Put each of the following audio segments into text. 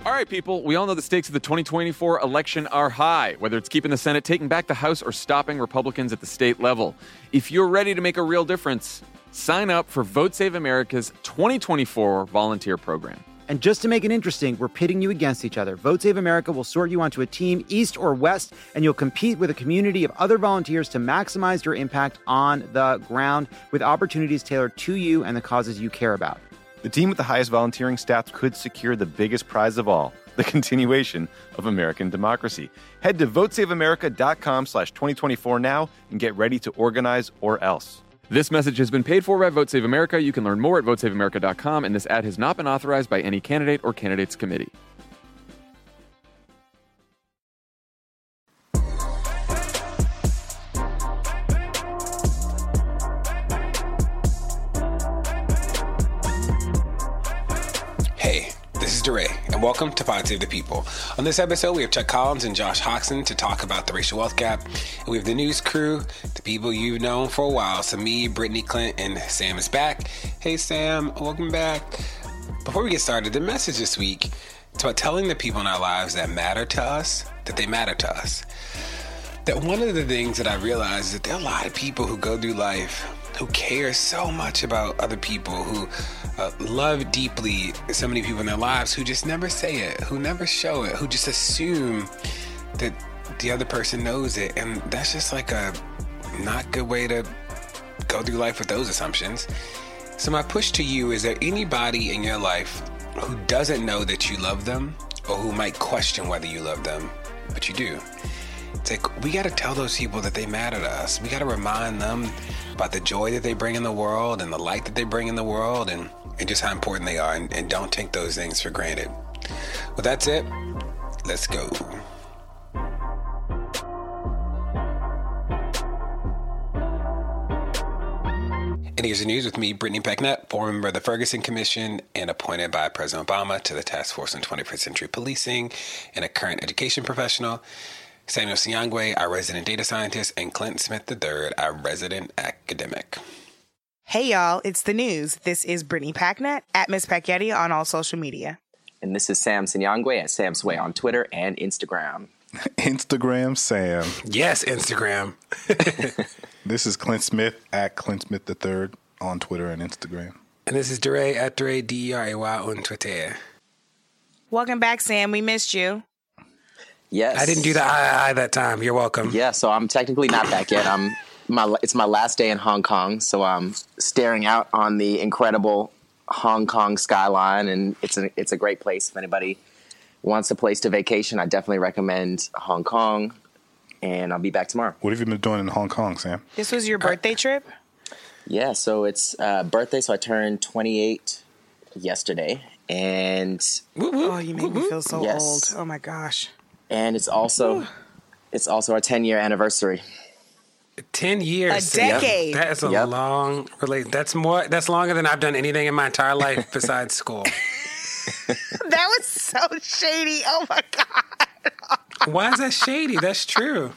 All right, people, we all know the stakes of the 2024 election are high, whether it's keeping the Senate, taking back the House, or stopping Republicans at the state level. If you're ready to make a real difference, sign up for Vote Save America's 2024 volunteer program. And just to make it interesting, we're pitting you against each other. Vote Save America will sort you onto a team, East or West, and you'll compete with a community of other volunteers to maximize your impact on the ground with opportunities tailored to you and the causes you care about. The team with the highest volunteering stats could secure the biggest prize of all, the continuation of American democracy. Head to votesaveamerica.com/2024 now and get ready to organize or else. This message has been paid for by Vote Save America. You can learn more at votesaveamerica.com, and this ad has not been authorized by any candidate or candidates committee. Hey, this is DeRay, and welcome to Pod Save the People. On this episode, we have Chuck Collins and Josh Hoxson to talk about the racial wealth gap. And we have the news crew, the people you've known for a while. So me, Brittany, Clint, and Sam is back. Hey, Sam, welcome back. Before we get started, the message this week is about telling the people in our lives that matter to us, that they matter to us. That one of the things that I realized is that there are a lot of people who go through life who care so much about other people, who love deeply so many people in their lives, who just never say it, who never show it, who just assume that the other person knows it. And that's just like a not good way to go through life with those assumptions. So my push to you is there anybody in your life who doesn't know that you love them, or who might question whether you love them, but you do? It's like, we got to tell those people that they matter to us. We got to remind them about the joy that they bring in the world and the light that they bring in the world, and just how important they are, and don't take those things for granted. Well, that's it. Let's go. And here's the news with me, Brittany Pecknett, former member of the Ferguson Commission and appointed by President Obama to the Task Force on 21st Century Policing, and a current education professional. Samuel Sinyangwe, our resident data scientist, and Clint Smith III, our resident academic. Hey, y'all, it's the news. This is Brittany Packnett at Miss Pacchetti on all social media. And this is Sam Sinyangwe at Sam Sway on Twitter and Instagram. Instagram Sam. Yes, Instagram. This is Clint Smith at Clint Smith III on Twitter and Instagram. And this is DeRay at DeRay, DERAY on Twitter. Welcome back, Sam. We missed you. Yes. I didn't do the I that time. You're welcome. Yeah, so I'm technically not back yet. It's my last day in Hong Kong, so I'm staring out on the incredible Hong Kong skyline, and it's a great place. If anybody wants a place to vacation, I definitely recommend Hong Kong, and I'll be back tomorrow. What have you been doing in Hong Kong, Sam? This was your birthday trip? Yeah, so it's birthday, so I turned 28 yesterday, and Oh, you make me feel so Yes. old. Oh my gosh. and it's also our 10-year anniversary. 10 years. A decade. That is a long relation. That's longer than I've done anything in my entire life besides school. That was so shady. Oh my God. Why is that shady? That's true.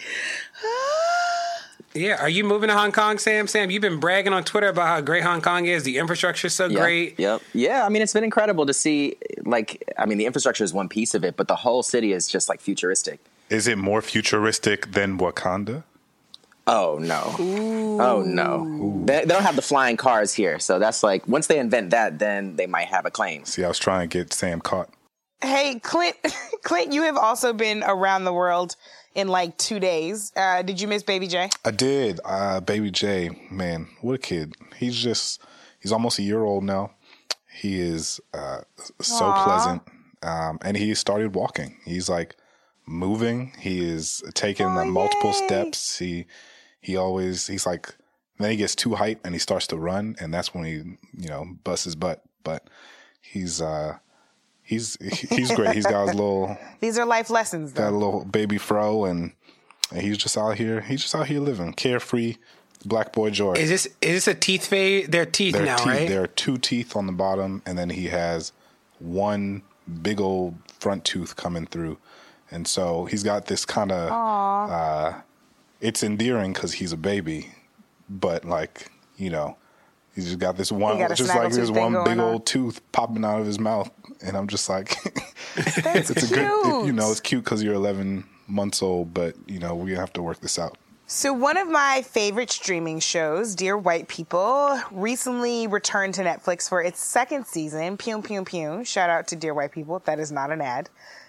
Yeah. Are you moving to Hong Kong, Sam? Sam, you've been bragging on Twitter about how great Hong Kong is. The infrastructure is so great. Yep. Yeah, I mean, it's been incredible to see. The infrastructure is one piece of it, but the whole city is just like futuristic. Is it more futuristic than Wakanda? Oh, no. Ooh. Oh, no. They don't have the flying cars here. So that's like, once they invent that, then they might have a claim. See, I was trying to get Sam caught. Hey, Clint, you have also been around the world in like 2 days. Did you miss Baby J? I did. Baby J, man, what a kid. He's almost a year old now. He is so pleasant. And he started walking. He's like moving. He is taking multiple steps. He's like, then he gets too hype and he starts to run, and that's when he, busts his butt. But he's great. He's got his little. These are life lessons, though. Got a little baby fro, and he's just out here. He's just out here living carefree, black boy joy. Is this a teeth fade? They're teeth now, right? There are 2 teeth on the bottom, and then he has 1 big old front tooth coming through, and so he's got this kind of. It's endearing because he's a baby, but he's just got this one, just like this one big old tooth popping out of his mouth, and I'm just like, That's It's cute. a good, it's cute because you're 11 months old, but, we have to work this out. So one of my favorite streaming shows, Dear White People, recently returned to Netflix for its second season. Pew, pew, pew. Shout out to Dear White People. That is not an ad.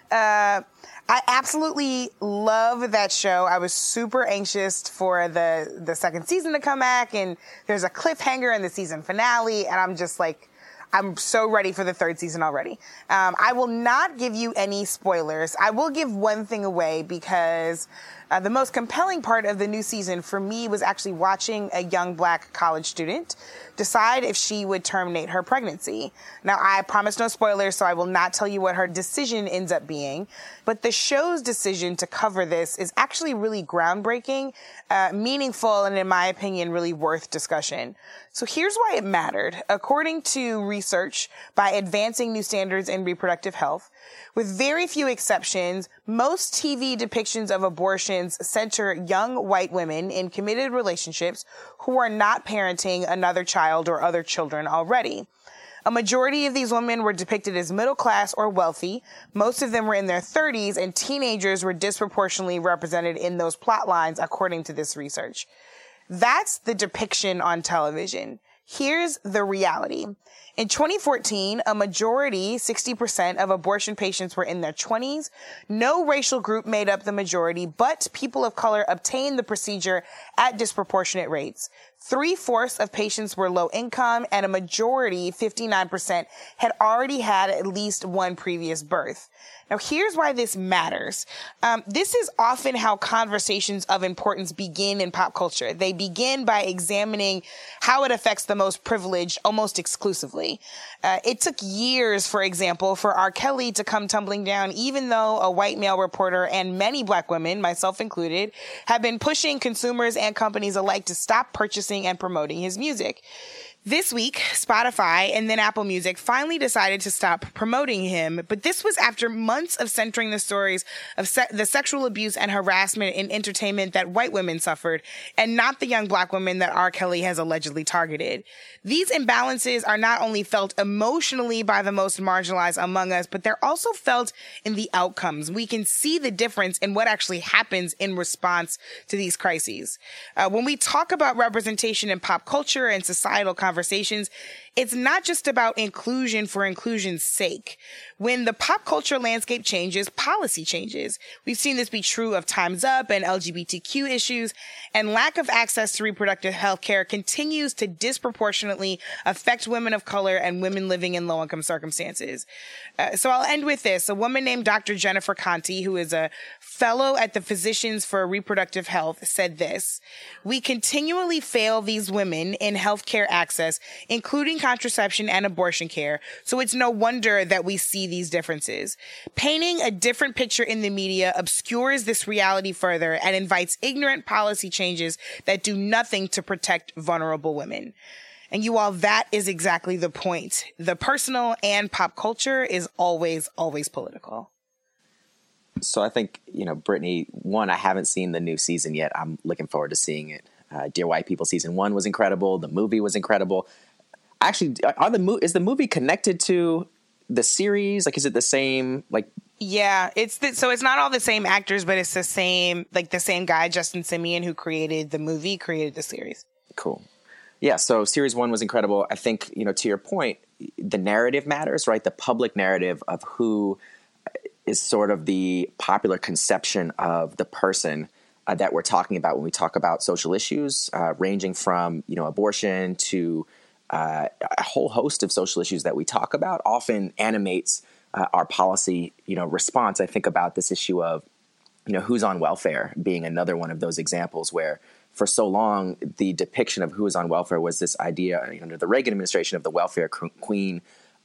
I absolutely love that show. I was super anxious for the second season to come back, and there's a cliffhanger in the season finale, and I'm just like, I'm so ready for the third season already. I will not give you any spoilers. I will give one thing away because the most compelling part of the new season for me was actually watching a young black college student decide if she would terminate her pregnancy. Now, I promise no spoilers, so I will not tell you what her decision ends up being. But the show's decision to cover this is actually really groundbreaking, meaningful, and in my opinion, really worth discussion. So here's why it mattered. According to research by Advancing New Standards in Reproductive Health, with very few exceptions, most TV depictions of abortions center young white women in committed relationships who are not parenting another child or other children already. A majority of these women were depicted as middle class or wealthy. Most of them were in their 30s, and teenagers were disproportionately represented in those plot lines, according to this research. That's the depiction on television. Here's the reality. In 2014, a majority, 60% of abortion patients were in their 20s. No racial group made up the majority, but people of color obtained the procedure at disproportionate rates. 3/4 of patients were low income, and a majority, 59%, had already had at least one previous birth. Now, here's why this matters. This is often how conversations of importance begin in pop culture. They begin by examining how it affects the most privileged almost exclusively. It took years, for example, for R. Kelly to come tumbling down, even though a white male reporter and many black women, myself included, have been pushing consumers and companies alike to stop purchasing and promoting his music. This week, Spotify and then Apple Music finally decided to stop promoting him, but this was after months of centering the stories of the sexual abuse and harassment in entertainment that white women suffered, and not the young black women that R. Kelly has allegedly targeted. These imbalances are not only felt emotionally by the most marginalized among us, but they're also felt in the outcomes. We can see the difference in what actually happens in response to these crises. When we talk about representation in pop culture and societal conversations, it's not just about inclusion for inclusion's sake. When the pop culture landscape changes, policy changes. We've seen this be true of Time's Up and LGBTQ issues, and lack of access to reproductive health care continues to disproportionately affect women of color and women living in low-income circumstances. So I'll end with this. A woman named Dr. Jennifer Conti, who is a fellow at the Physicians for Reproductive Health, said this: "We continually fail these women in healthcare access, including contraception and abortion care, so it's no wonder that we see these differences. Painting a different picture in the media obscures this reality further and invites ignorant policy changes that do nothing to protect vulnerable women." And you all, that is exactly the point. The personal and pop culture is always, always political. So I think, Brittany, one, I haven't seen the new season yet. I'm looking forward to seeing it. Dear White People season 1 was incredible. The movie was incredible. Actually, is the movie connected to the series? Like, is it the same? Yeah, so it's not all the same actors, but it's the same guy, Justin Simien, who created the movie, created the series. Cool. Yeah, so series 1 was incredible. I think, to your point, the narrative matters, right? The public narrative of who is sort of the popular conception of the person that we're talking about when we talk about social issues, ranging from, abortion to a whole host of social issues that we talk about, often animates our policy, response. I think about this issue of, who's on welfare being another one of those examples where for so long, the depiction of who is on welfare was this idea under the Reagan administration of the welfare queen.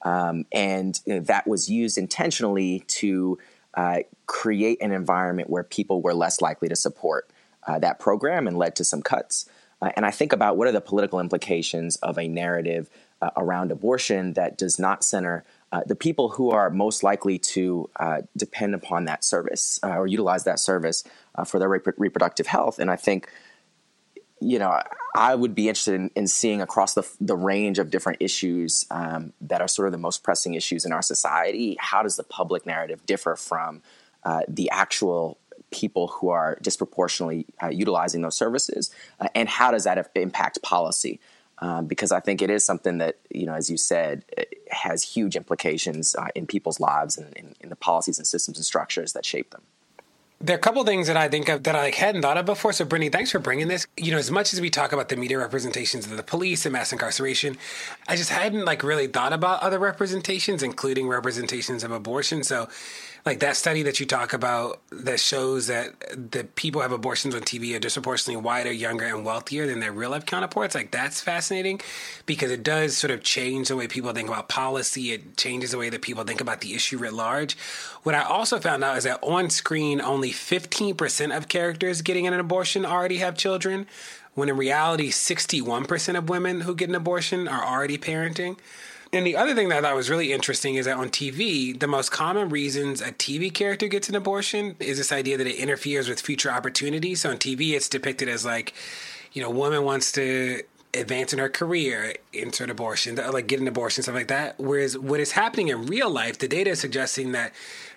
And that was used intentionally to create an environment where people were less likely to support that program and led to some cuts. And I think about what are the political implications of a narrative around abortion that does not center the people who are most likely to depend upon that service or utilize that service for their reproductive health. And I think, I would be interested in seeing across the range of different issues that are sort of the most pressing issues in our society. How does the public narrative differ from the actual people who are disproportionately utilizing those services? And how does that impact policy? Because I think it is something that, as you said, has huge implications in people's lives and in the policies and systems and structures that shape them. There are a couple things that I think of that I hadn't thought of before. So, Brittany, thanks for bringing this. As much as we talk about the media representations of the police and mass incarceration, I just hadn't really thought about other representations, including representations of abortion. So, that study that you talk about that shows that the people who have abortions on TV are disproportionately whiter, younger, and wealthier than their real-life counterparts. That's fascinating because it does sort of change the way people think about policy. It changes the way that people think about the issue writ large. What I also found out is that on screen, only 15% of characters getting an abortion already have children, when in reality, 61% of women who get an abortion are already parenting. And the other thing that I thought was really interesting is that on TV, the most common reasons a TV character gets an abortion is this idea that it interferes with future opportunities. So on TV, it's depicted as woman wants to advance in her career, insert abortion, get an abortion, stuff like that. Whereas what is happening in real life, the data is suggesting that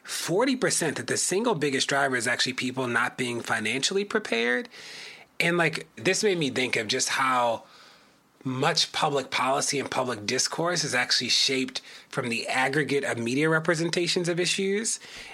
40%, that the single biggest driver is actually people not being financially prepared. And this made me think of just how much public policy and public discourse is actually shaped from the aggregate of media representations of issues.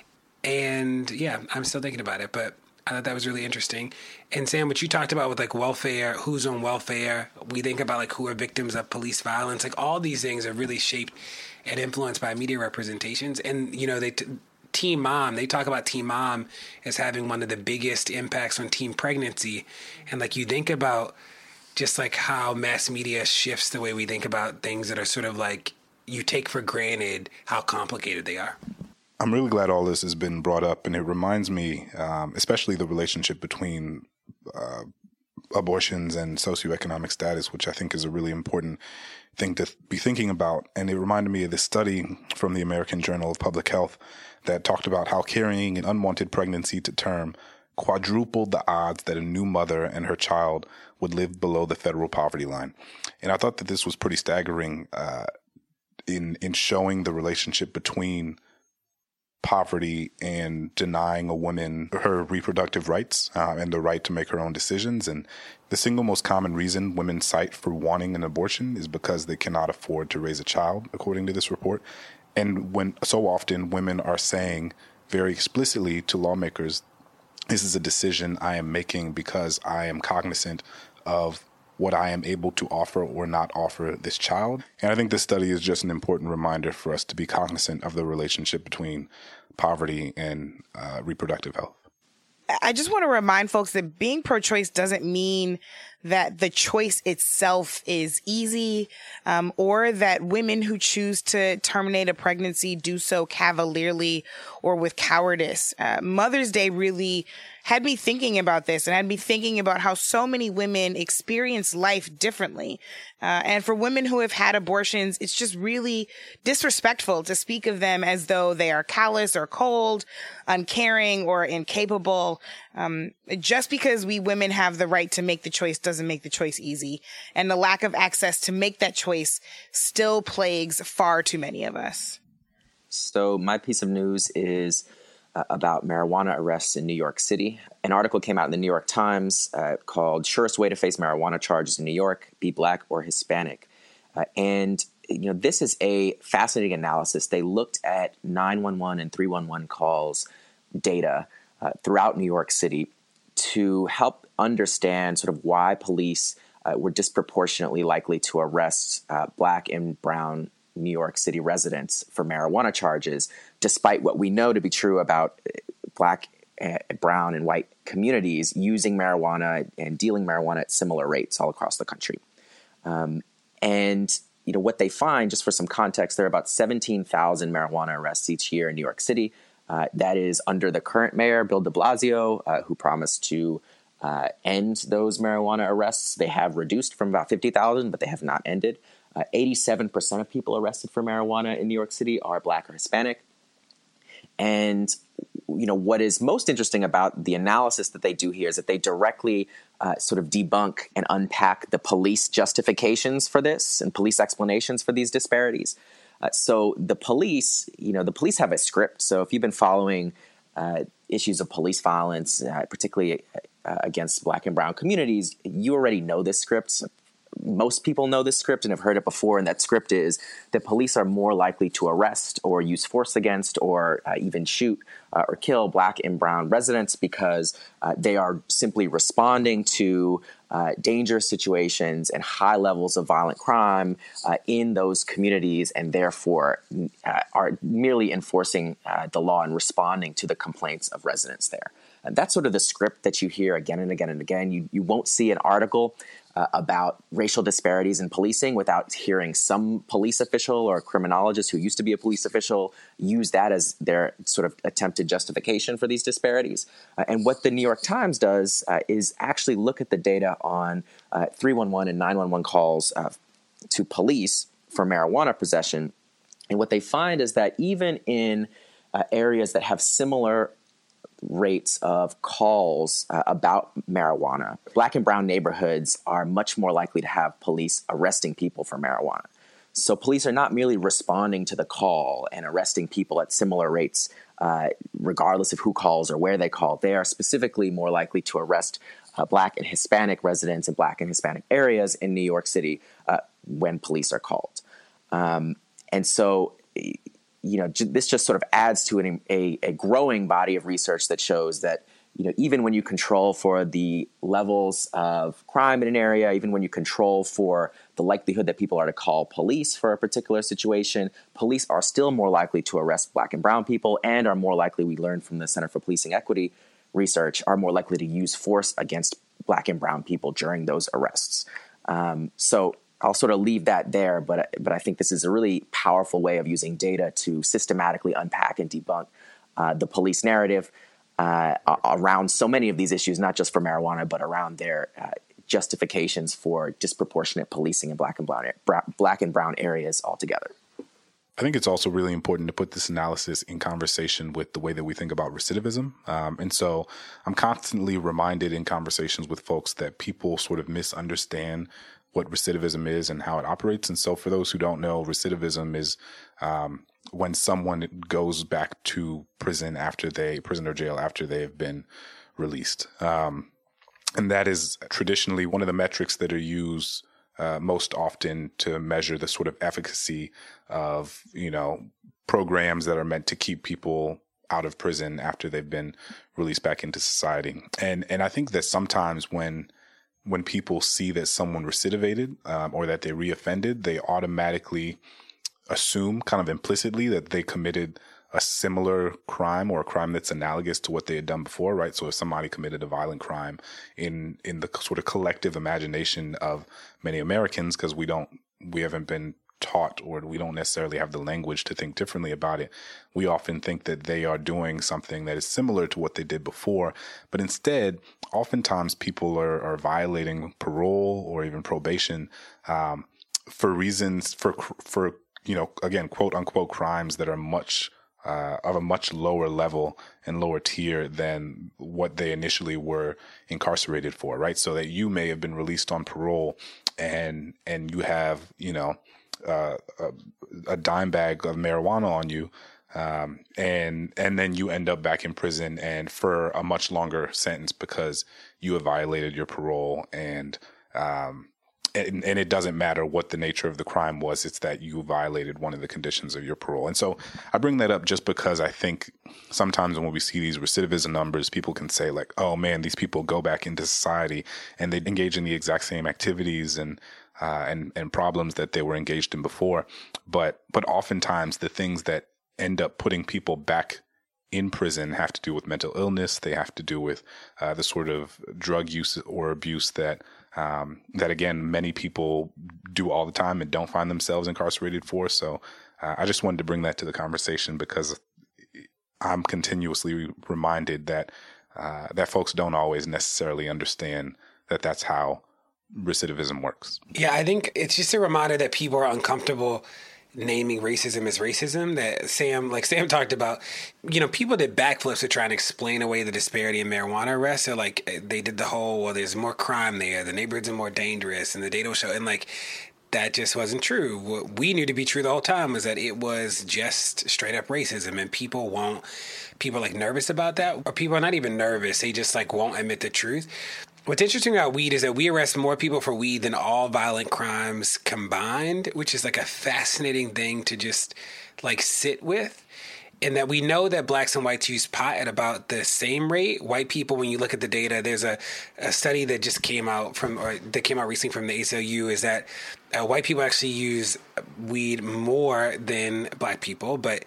And yeah, I'm still thinking about it, but I thought that was really interesting. And Sam, what you talked about with welfare, who's on welfare, we think about who are victims of police violence, all these things are really shaped and influenced by media representations. And, Teen Mom, they talk about Teen Mom as having one of the biggest impacts on teen pregnancy. And you think about just how mass media shifts the way we think about things that are sort of you take for granted how complicated they are. I'm really glad all this has been brought up, and it reminds me, especially the relationship between abortions and socioeconomic status, which I think is a really important thing to be thinking about. And it reminded me of this study from the American Journal of Public Health that talked about how carrying an unwanted pregnancy to term quadrupled the odds that a new mother and her child would live below the federal poverty line. And I thought that this was pretty staggering in showing the relationship between poverty and denying a woman her reproductive rights and the right to make her own decisions. And the single most common reason women cite for wanting an abortion is because they cannot afford to raise a child, according to this report. And when so often women are saying very explicitly to lawmakers, this is a decision I am making because I am cognizant of what I am able to offer or not offer this child. And I think this study is just an important reminder for us to be cognizant of the relationship between poverty and reproductive health. I just want to remind folks that being pro-choice doesn't mean that the choice itself is easy, or that women who choose to terminate a pregnancy do so cavalierly or with cowardice. Mother's Day really had me thinking about this and had me thinking about how so many women experience life differently. And for women who have had abortions, it's just really disrespectful to speak of them as though they are callous or cold, uncaring or incapable. Just because we women have the right to make the choice doesn't make the choice easy. And the lack of access to make that choice still plagues far too many of us. So my piece of news is about marijuana arrests in New York City. An article came out in the New York Times called "Surest Way to Face Marijuana Charges in New York, Be Black or Hispanic." And this is a fascinating analysis. They looked at 911 and 311 calls data throughout New York City to help understand sort of why police were disproportionately likely to arrest Black and brown New York City residents for marijuana charges, despite what we know to be true about Black, brown, and white communities using marijuana and dealing marijuana at similar rates all across the country. And what they find, just for some context, there are about 17,000 marijuana arrests each year in New York City. That is under the current mayor, Bill de Blasio, who promised to end those marijuana arrests. They have reduced from about 50,000, but they have not ended. 87% of people arrested for marijuana in New York City are Black or Hispanic. And what is most interesting about the analysis that they do here is that they directly sort of debunk and unpack the police justifications for this and police explanations for these disparities. So the police have a script. So if you've been following issues of police violence, particularly against Black and brown communities, you already know this script. Most people know this script and have heard it before, and that script is that police are more likely to arrest or use force against or even shoot or kill Black and brown residents because they are simply responding to dangerous situations and high levels of violent crime in those communities, and therefore are merely enforcing the law and responding to the complaints of residents there. And that's sort of the script that you hear again and again and again. You won't see an article about racial disparities in policing without hearing some police official or criminologist who used to be a police official use that as their sort of attempted justification for these disparities. And what the New York Times does is actually look at the data on 311 and 911 calls to police for marijuana possession. And what they find is that even in areas that have similar rates of calls about marijuana, Black and brown neighborhoods are much more likely to have police arresting people for marijuana. So police are not merely responding to the call and arresting people at similar rates, regardless of who calls or where they call. They are specifically more likely to arrest Black and Hispanic residents in Black and Hispanic areas in New York City when police are called. And so this just sort of adds to a growing body of research that shows that, even when you control for the levels of crime in an area, even when you control for the likelihood that people are to call police for a particular situation, police are still more likely to arrest Black and brown people and are more likely, we learned from the Center for Policing Equity research, are more likely to use force against Black and brown people during those arrests. So I'll sort of leave that there, but I think this is a really powerful way of using data to systematically unpack and debunk the police narrative around so many of these issues, not just for marijuana, but around their justifications for disproportionate policing in Black and brown areas altogether. I think it's also really important to put this analysis in conversation with the way that we think about recidivism. And so I'm constantly reminded in conversations with folks that people sort of misunderstand what recidivism is and how it operates. And so for those who don't know, recidivism is when someone goes back to prison or jail after they have been released. And that is traditionally one of the metrics that are used most often to measure the sort of efficacy of, programs that are meant to keep people out of prison after they've been released back into society. And I think that sometimes when people see that someone recidivated or that they reoffended, they automatically assume kind of implicitly that they committed a similar crime or a crime that's analogous to what they had done before, right? So if somebody committed a violent crime in the sort of collective imagination of many Americans, because we haven't been taught or we don't necessarily have the language to think differently about it, we often think that they are doing something that is similar to what they did before. But instead, oftentimes people are violating parole or even probation for reasons for again, quote unquote crimes that are much of a much lower level and lower tier than what they initially were incarcerated for, right? So that you may have been released on parole and you have, a dime bag of marijuana on you, and then you end up back in prison and for a much longer sentence because you have violated your parole and it doesn't matter what the nature of the crime was. It's that you violated one of the conditions of your parole. And so I bring that up just because I think sometimes when we see these recidivism numbers, people can say like, oh man, these people go back into society and they engage in the exact same activities and problems that they were engaged in before. But oftentimes the things that end up putting people back in prison have to do with mental illness. They have to do with the sort of drug use or abuse that again, many people do all the time and don't find themselves incarcerated for. So I just wanted to bring that to the conversation because I'm continuously reminded that folks don't always necessarily understand that that's how recidivism works. Yeah, I think it's just a reminder that people are uncomfortable naming racism as racism that Sam talked about, people did backflips to try and explain away the disparity in marijuana arrests. So they did the whole, well, there's more crime there, the neighborhoods are more dangerous, and the data will show, and that just wasn't true. What we knew to be true the whole time was that it was just straight up racism, and people are nervous about that, or people are not even nervous. They just won't admit the truth. What's interesting about weed is that we arrest more people for weed than all violent crimes combined, which is a fascinating thing to just sit with. And that we know that blacks and whites use pot at about the same rate. White people, when you look at the data, there's a study that just came out recently from the ACLU, is that white people actually use weed more than black people. But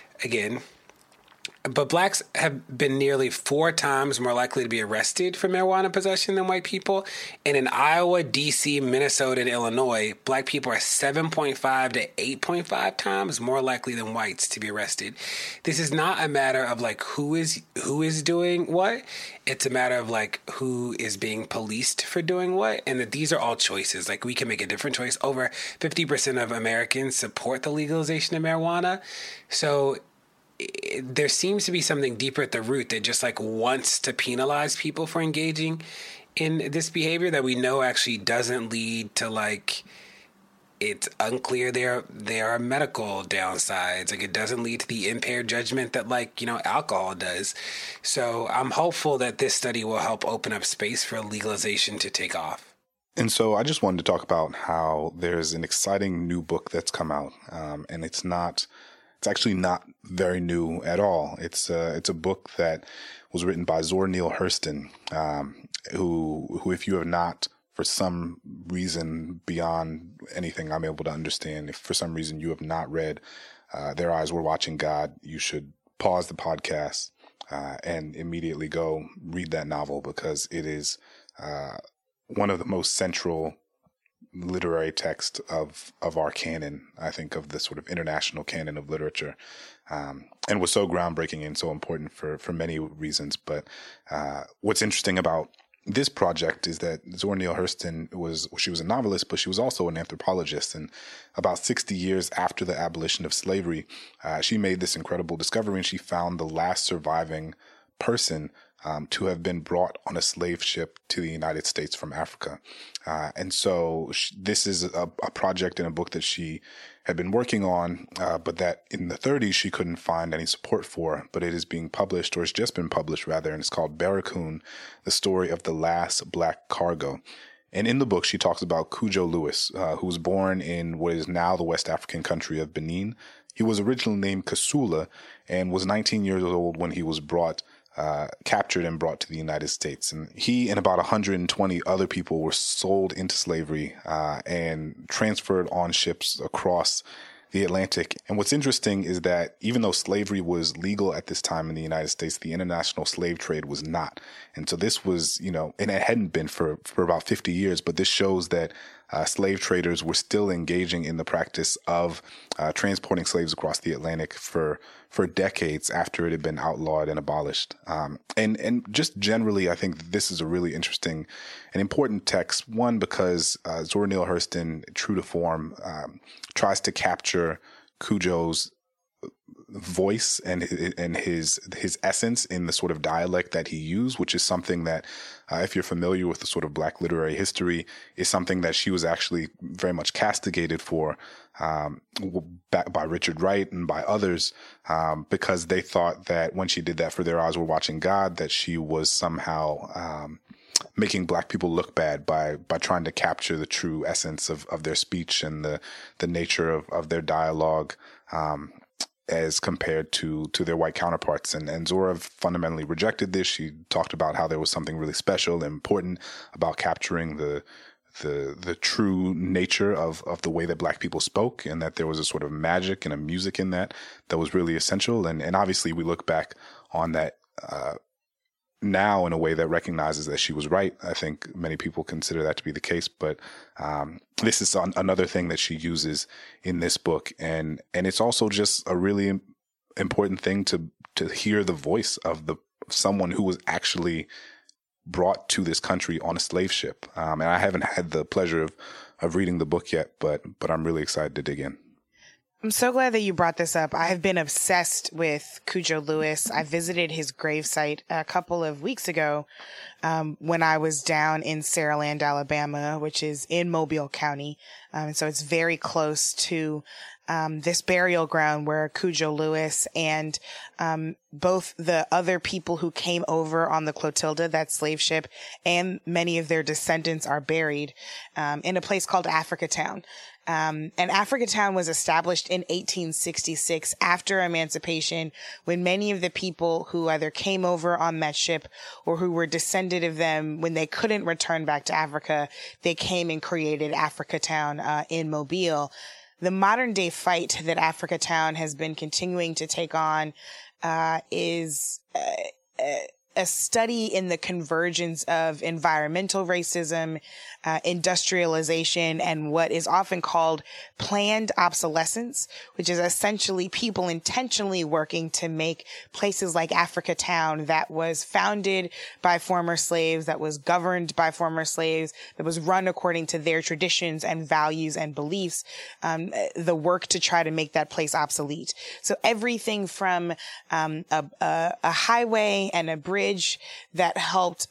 blacks have been nearly 4 times more likely to be arrested for marijuana possession than white people. And in Iowa, D.C., Minnesota, and Illinois, black people are 7.5 to 8.5 times more likely than whites to be arrested. This is not a matter of who is doing what. It's a matter of who is being policed for doing what. And that these are all choices. We can make a different choice. Over 50% of Americans support the legalization of marijuana. So there seems to be something deeper at the root that just wants to penalize people for engaging in this behavior that we know actually doesn't lead to it's unclear there are medical downsides. It doesn't lead to the impaired judgment that alcohol does. So I'm hopeful that this study will help open up space for legalization to take off. And so I just wanted to talk about how there's an exciting new book that's come out, and it's actually not very new at all. It's a book that was written by Zora Neale Hurston, who if you have not, for some reason beyond anything I'm able to understand, if for some reason you have not read Their Eyes Were Watching God, you should pause the podcast and immediately go read that novel, because it is one of the most central literary text of our canon, I think, of the sort of international canon of literature, and was so groundbreaking and so important for many reasons. But what's interesting about this project is that Zora Neale Hurston she was a novelist, but she was also an anthropologist. And about 60 years after the abolition of slavery, she made this incredible discovery, and she found the last surviving person to have been brought on a slave ship to the United States from Africa. And so this is a project and a book that she had been working on, but that in the 30s she couldn't find any support for. But it is being published, or it's just been published rather, and it's called Barracoon, The Story of the Last Black Cargo. And in the book, she talks about Cudjo Lewis, who was born in what is now the West African country of Benin. He was originally named Kasula and was 19 years old when he was captured and brought to the United States. And he and about 120 other people were sold into slavery and transferred on ships across the Atlantic. And what's interesting is that even though slavery was legal at this time in the United States, the international slave trade was not. And so this was, and it hadn't been for about 50 years, but this shows that slave traders were still engaging in the practice of transporting slaves across the Atlantic for decades after it had been outlawed and abolished. And just generally, I think this is a really interesting and important text. One, because Zora Neale Hurston, true to form, tries to capture Cudjo's voice and his essence in the sort of dialect that he used, which is something that, if you're familiar with the sort of Black literary history, is something that she was actually very much castigated for by Richard Wright and by others, because they thought that when she did that for Their Eyes Were Watching God, that she was somehow making Black people look bad by trying to capture the true essence of their speech and the nature of their dialogue, as compared to their white counterparts. And Zora fundamentally rejected this. She talked about how there was something really special and important about capturing the true nature of the way that Black people spoke, and that there was a sort of magic and a music in that was really essential. And obviously we look back on that now in a way that recognizes that she was right. I think many people consider that to be the case, but this is another thing that she uses in this book, and it's also just a really important thing to hear the voice of someone who was actually brought to this country on a slave ship. And I haven't had the pleasure of reading the book yet, but I'm really excited to dig in. I'm so glad that you brought this up. I have been obsessed with Cudjo Lewis. I visited his gravesite a couple of weeks ago when I was down in Saraland, Alabama, which is in Mobile County. And so it's very close to this burial ground where Cudjo Lewis and both the other people who came over on the Clotilda, that slave ship, and many of their descendants are buried in a place called Africatown. And Africatown was established in 1866 after emancipation, when many of the people who either came over on that ship or who were descended of them, when they couldn't return back to Africa, they came and created Africatown in Mobile. The modern day fight that Africatown has been continuing to take on is a study in the convergence of environmental racism, industrialization, and what is often called planned obsolescence, which is essentially people intentionally working to make places like Africatown, that was founded by former slaves, that was governed by former slaves, that was run according to their traditions and values and beliefs, the work to try to make that place obsolete. So everything from a highway and a bridge that helped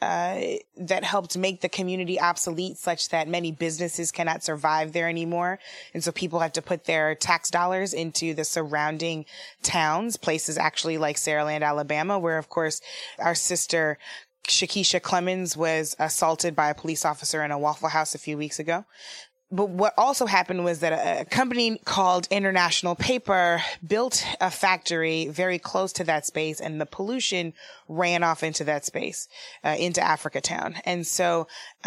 make the community obsolete, such that many businesses cannot survive there anymore. And so people have to put their tax dollars into the surrounding towns, places actually like Saraland, Alabama, where, of course, our sister Shakisha Clemens was assaulted by a police officer in a Waffle House a few weeks ago. But what also happened was that a company called International Paper built a factory very close to that space, and the pollution ran off into that space, into Africatown. And so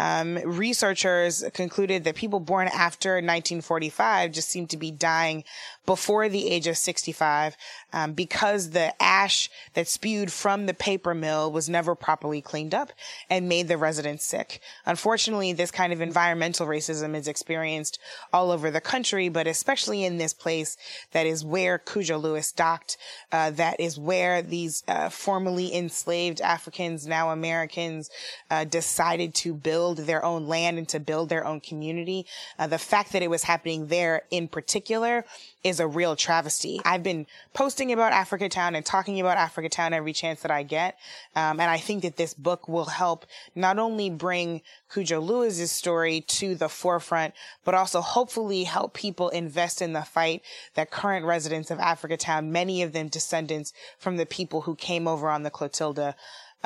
researchers concluded that people born after 1945 just seem to be dying before the age of 65 because the ash that spewed from the paper mill was never properly cleaned up and made the residents sick. Unfortunately, this kind of environmental racism is experienced all over the country, but especially in this place that is where Cudjo Lewis docked, that is where these formerly enslaved Africans, now Americans, decided to build their own land and to build their own community. The fact that it was happening there in particular is a real travesty. I've been posting about Africatown and talking about Africatown every chance that I get. And I think that this book will help not only bring Cudjo Lewis's story to the forefront, but also hopefully help people invest in the fight that current residents of Africatown, many of them descendants from the people who came over on the Clotilda,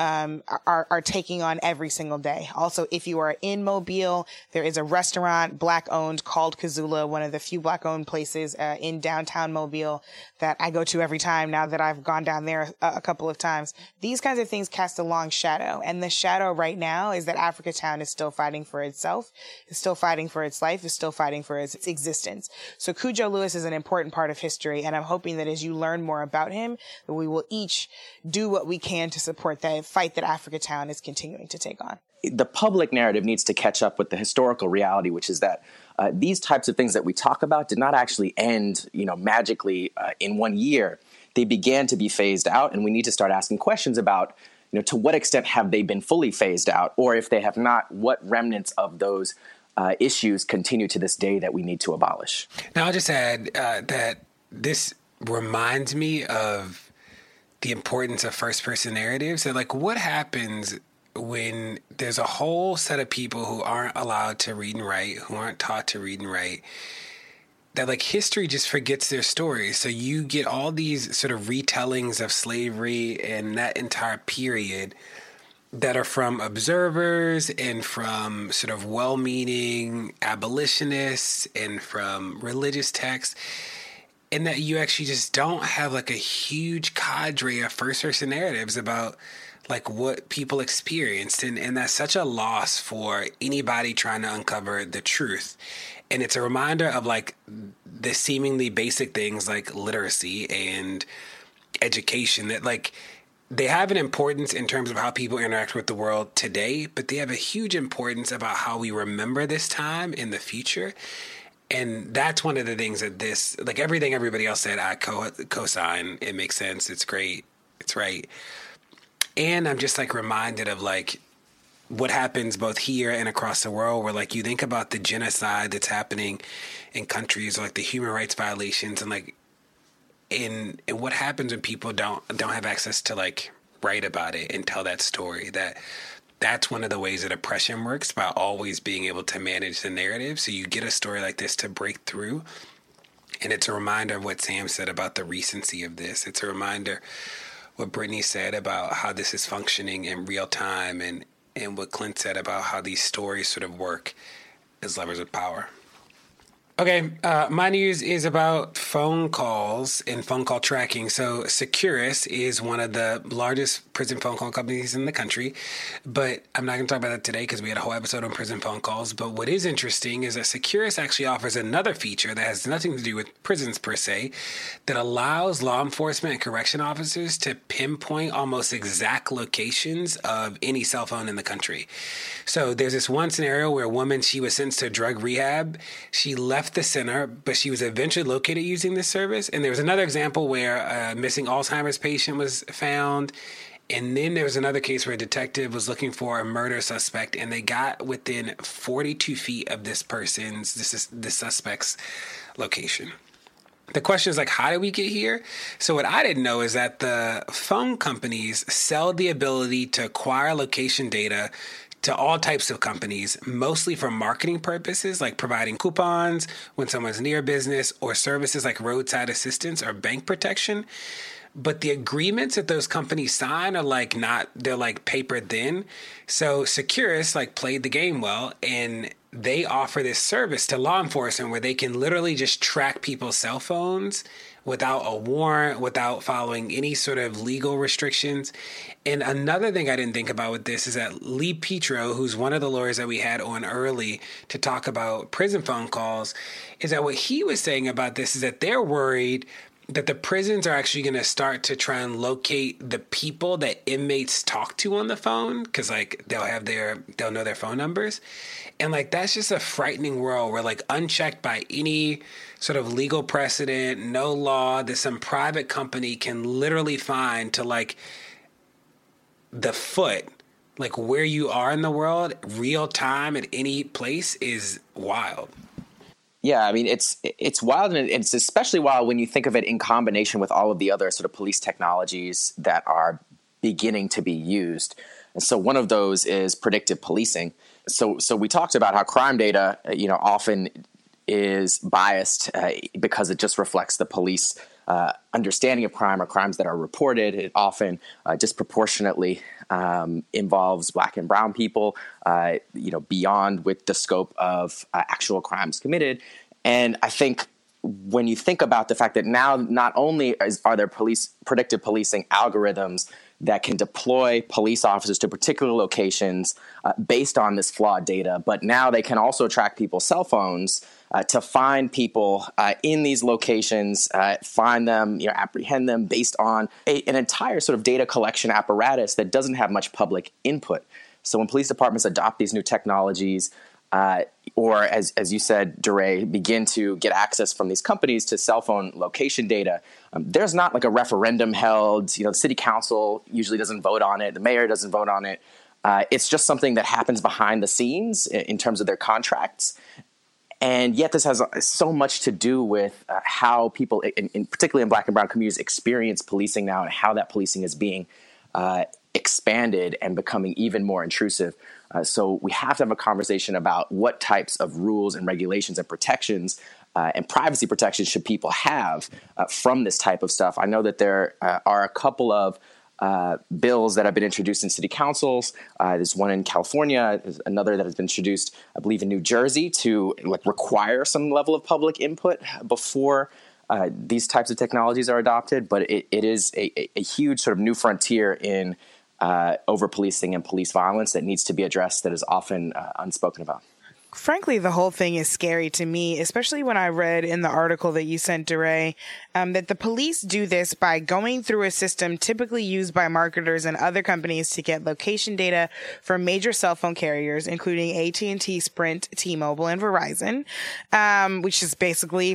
are taking on every single day. Also, if you are in Mobile, there is a restaurant, Black-owned, called Kazula, one of the few Black-owned places in downtown Mobile that I go to every time now that I've gone down there a couple of times. These kinds of things cast a long shadow, and the shadow right now is that Africatown is still fighting for itself, is still fighting for its life, is still fighting for its existence. So Cudjo Lewis is an important part of history, and I'm hoping that as you learn more about him, that we will each do what we can to support that fight that Africatown is continuing to take on. The public narrative needs to catch up with the historical reality, which is that these types of things that we talk about did not actually end, magically in 1 year. They began to be phased out, and we need to start asking questions about, to what extent have they been fully phased out, or if they have not, what remnants of those issues continue to this day that we need to abolish. Now, I'll just add that this reminds me of the importance of first-person narratives. And what happens when there's a whole set of people who aren't allowed to read and write, who aren't taught to read and write, that history just forgets their stories. So you get all these sort of retellings of slavery and that entire period that are from observers and from sort of well-meaning abolitionists and from religious texts. And that you actually just don't have a huge cadre of first-person narratives about what people experienced. And that's such a loss for anybody trying to uncover the truth. And it's a reminder of the seemingly basic things like literacy and education that they have an importance in terms of how people interact with the world today, but they have a huge importance about how we remember this time in the future. And that's one of the things that this, everything everybody else said, I co-sign. It makes sense. It's great. It's right. And I'm just reminded of what happens both here and across the world, where like you think about the genocide that's happening in countries, or like the human rights violations, and like and what happens when people don't have access to like write about it and tell that story. That's one of the ways that oppression works, by always being able to manage the narrative. So you get a story like this to break through. And it's a reminder of what Sam said about the recency of this. It's a reminder what Brittany said about how this is functioning in real time, and what Clint said about how these stories sort of work as levers of power. Okay, my news is about phone calls and phone call tracking. So Securus is one of the largest prison phone call companies in the country, but I'm not going to talk about that today because we had a whole episode on prison phone calls. But what is interesting is that Securus actually offers another feature that has nothing to do with prisons per se, that allows law enforcement and correction officers to pinpoint almost exact locations of any cell phone in the country. So there's this one scenario where a woman, she was sentenced to drug rehab. She left the center, but she was eventually located using this service. And there was another example where a missing Alzheimer's patient was found. And then there was another case where a detective was looking for a murder suspect, and they got within 42 feet of this suspect's location. The question is like, how did we get here? So what I didn't know is that the phone companies sell the ability to acquire location data to all types of companies, mostly for marketing purposes, like providing coupons when someone's near a business, or services like roadside assistance or bank protection. But the agreements that those companies sign are like they're like paper thin. So Securus like played the game well, and they offer this service to law enforcement where they can literally just track people's cell phones without a warrant, without following any sort of legal restrictions. And another thing I didn't think about with this is that Lee Petro, who's one of the lawyers that we had on early to talk about prison phone calls, is that what he was saying about this is that they're worried that the prisons are actually going to start to try and locate the people that inmates talk to on the phone, because like they'll know their phone numbers. And like that's just a frightening world where, like, unchecked by any sort of legal precedent, no law, that some private company can literally find to like the foot, like where you are in the world, real time at any place, is wild. Yeah, I mean, it's wild, and it's especially wild when you think of it in combination with all of the other sort of police technologies that are beginning to be used. And so one of those is predictive policing. So we talked about how crime data, often is biased because it just reflects the police understanding of crime or crimes that are reported. It often disproportionately involves Black and brown people, beyond with the scope of actual crimes committed. And I think when you think about the fact that now not only are there predictive policing algorithms that can deploy police officers to particular locations based on this flawed data, but now they can also track people's cell phones to find people in these locations, find them, apprehend them based on an entire sort of data collection apparatus that doesn't have much public input. So when police departments adopt these new technologies, or as you said, DeRay, begin to get access from these companies to cell phone location data, there's not like a referendum held. The city council usually doesn't vote on it. The mayor doesn't vote on it. It's just something that happens behind the scenes in terms of their contracts. And yet this has so much to do with how people, particularly in Black and brown communities, experience policing now, and how that policing is being expanded and becoming even more intrusive. So we have to have a conversation about what types of rules and regulations and protections and privacy protections should people have from this type of stuff. I know that there are a couple of bills that have been introduced in city councils. There's one in California. There's another that has been introduced, I believe, in New Jersey to require some level of public input before these types of technologies are adopted. But it is a huge sort of new frontier in over-policing and police violence that needs to be addressed, that is often unspoken about. Frankly, the whole thing is scary to me, especially when I read in the article that you sent, DeRay, that the police do this by going through a system typically used by marketers and other companies to get location data from major cell phone carriers, including AT&T, Sprint, T-Mobile, and Verizon, which is basically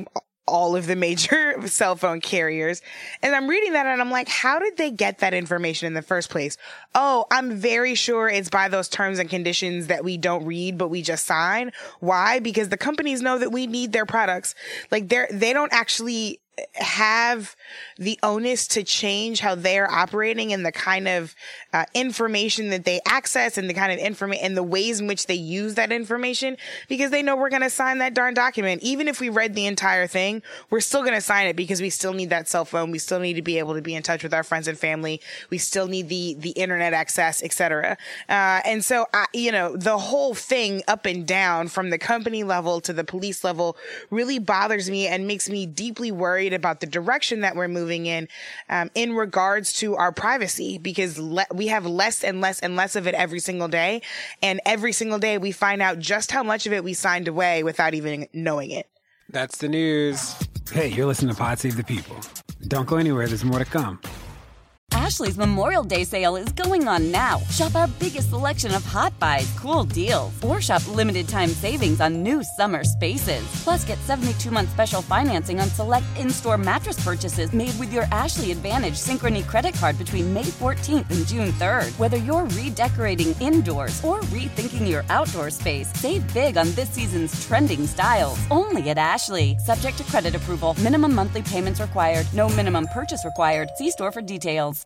all of the major cell phone carriers. And I'm reading that and I'm like, how did they get that information in the first place? Oh, I'm very sure it's by those terms and conditions that we don't read, but we just sign. Why? Because the companies know that we need their products. Like they don't actually have the onus to change how they're operating and the kind of information that they access and the kind of information and the ways in which they use that information, because they know we're going to sign that darn document. Even if we read the entire thing, we're still going to sign it because we still need that cell phone. We still need to be able to be in touch with our friends and family. We still need the internet access, etc. And so, the whole thing up and down from the company level to the police level really bothers me and makes me deeply worried about the direction that we're moving in regards to our privacy, because we have less and less and less of it every single day. And every single day we find out just how much of it we signed away without even knowing it. That's the news. Hey, you're listening to Pod Save the People. Don't go anywhere. There's more to come. Ashley's Memorial Day sale is going on now. Shop our biggest selection of hot buys, cool deals, or shop limited time savings on new summer spaces. Plus, get 72-month special financing on select in-store mattress purchases made with your Ashley Advantage Synchrony credit card between May 14th and June 3rd. Whether you're redecorating indoors or rethinking your outdoor space, save big on this season's trending styles. Only at Ashley. Subject to credit approval. Minimum monthly payments required. No minimum purchase required. See store for details.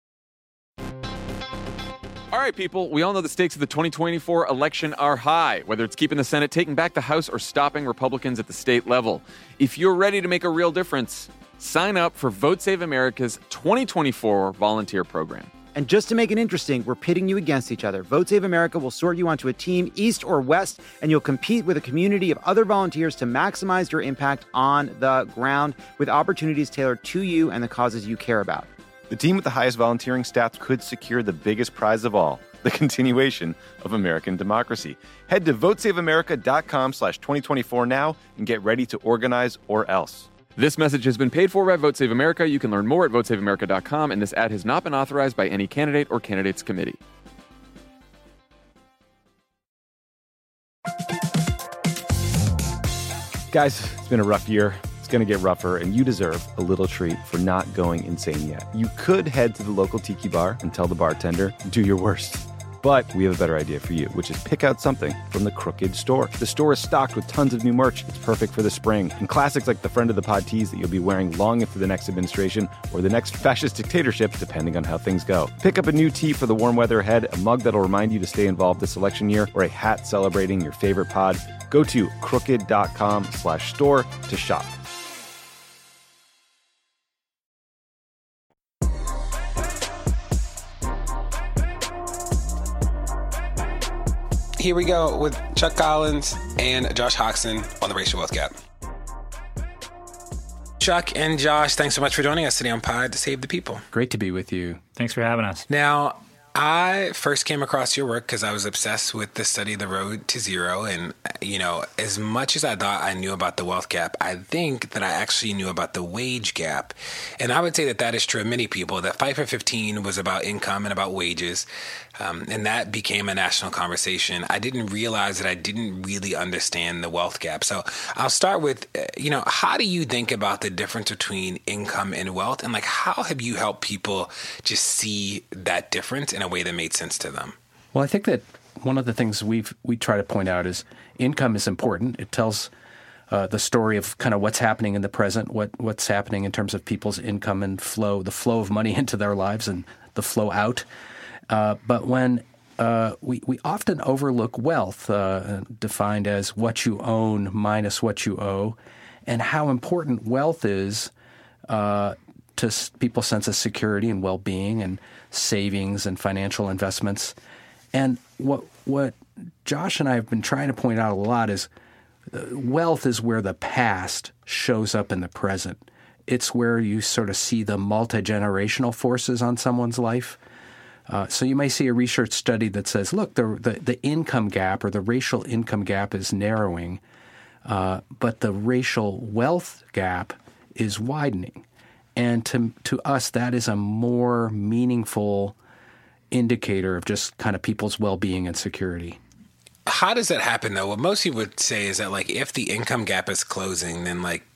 All right, people, we all know the stakes of the 2024 election are high, whether it's keeping the Senate, taking back the House, or stopping Republicans at the state level. If you're ready to make a real difference, sign up for Vote Save America's 2024 volunteer program. And just to make it interesting, we're pitting you against each other. Vote Save America will sort you onto a team, East or West, and you'll compete with a community of other volunteers to maximize your impact on the ground with opportunities tailored to you and the causes you care about. The team with the highest volunteering stats could secure the biggest prize of all, the continuation of American democracy. Head to votesaveamerica.com/2024 now and get ready to organize or else. This message has been paid for by Vote Save America. You can learn more at votesaveamerica.com, and this ad has not been authorized by any candidate or candidates committee. Guys, it's been a rough year. It's going to get rougher, and you deserve a little treat for not going insane yet. You could head to the local tiki bar and tell the bartender, do your worst. But we have a better idea for you, which is pick out something from the Crooked store. The store is stocked with tons of new merch. It's perfect for the spring. And classics like the Friend of the Pod tees that you'll be wearing long into the next administration or the next fascist dictatorship, depending on how things go. Pick up a new tee for the warm weather ahead, a mug that'll remind you to stay involved this election year, or a hat celebrating your favorite pod. Go to crooked.com/store to shop. Here we go with Chuck Collins and Josh Hoxson on the Racial Wealth Gap. Chuck and Josh, thanks so much for joining us today on Pod to Save the People. Great to be with you. Thanks for having us. Now, I first came across your work because I was obsessed with the study, The Road to Zero. And, as much as I thought I knew about the wealth gap, I think that I actually knew about the wage gap. And I would say that is true of many people, that Fight for 15 was about income and about wages. And that became a national conversation. I didn't realize that I didn't really understand the wealth gap. So I'll start with, how do you think about the difference between income and wealth? And how have you helped people just see that difference in a way that made sense to them? Well, I think that one of the things we try to point out is income is important. It tells the story of kind of what's happening in the present, what's happening in terms of people's income and flow, the flow of money into their lives and the flow out. But when we often overlook wealth, defined as what you own minus what you owe, and how important wealth is to people's sense of security and well-being and savings and financial investments. And what Josh and I have been trying to point out a lot is wealth is where the past shows up in the present. It's where you sort of see the multi-generational forces on someone's life. So you may see a research study that says, look, the income gap or the racial income gap is narrowing, but the racial wealth gap is widening. And to us, that is a more meaningful indicator of just kind of people's well-being and security. How does that happen, though? What most people would say is that, if the income gap is closing, then,